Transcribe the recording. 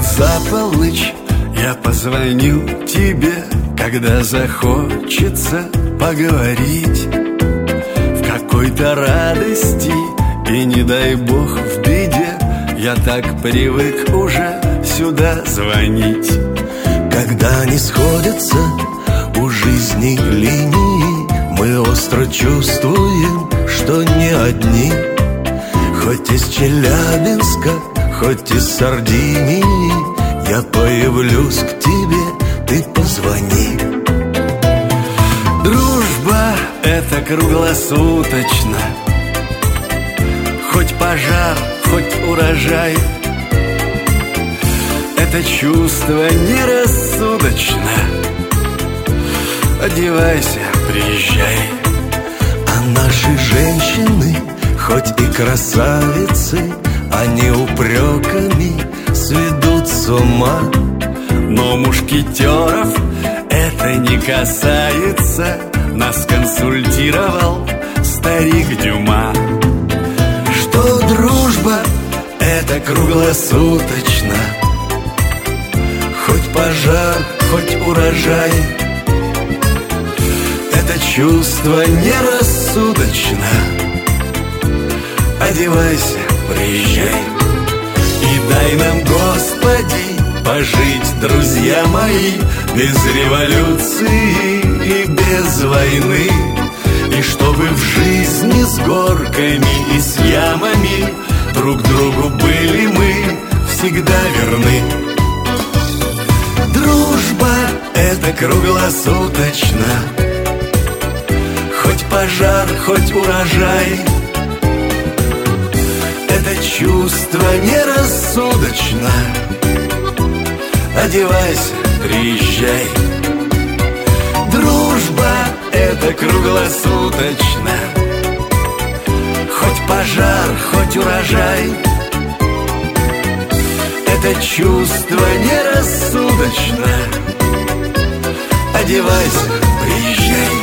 за полночь я позвоню тебе, когда захочется поговорить в какой-то радости и, не дай бог, в беде. Я так привык уже сюда звонить. Когда не сходятся у жизни линии, мы остро чувствуем, что не одни. Хоть из Челябинска, хоть из Сардинии, я появлюсь к тебе, ты позвони. Дружба — это круглосуточно, хоть пожар, хоть урожай. Это чувство нерассудочно. Одевайся, приезжай. А наши женщины, хоть и красавицы, они упреками сведут с ума. Но мушкетеров это не касается. Нас консультировал старик Дюма, что дружба — это круглосуточно, хоть пожар, хоть урожай. Это чувство нерассудочно. Одевайся, приезжай. И дай нам, Господи, пожить, друзья мои, без революции и без войны. И чтобы в жизни с горками и с ямами друг другу были мы всегда верны. Дружба — это круглосуточно, хоть пожар, хоть урожай. Это чувство нерассудочно. Одевайся, приезжай. Дружба — это круглосуточно, хоть пожар, хоть урожай. Это чувство нерассудочно. Одевайся, приезжай.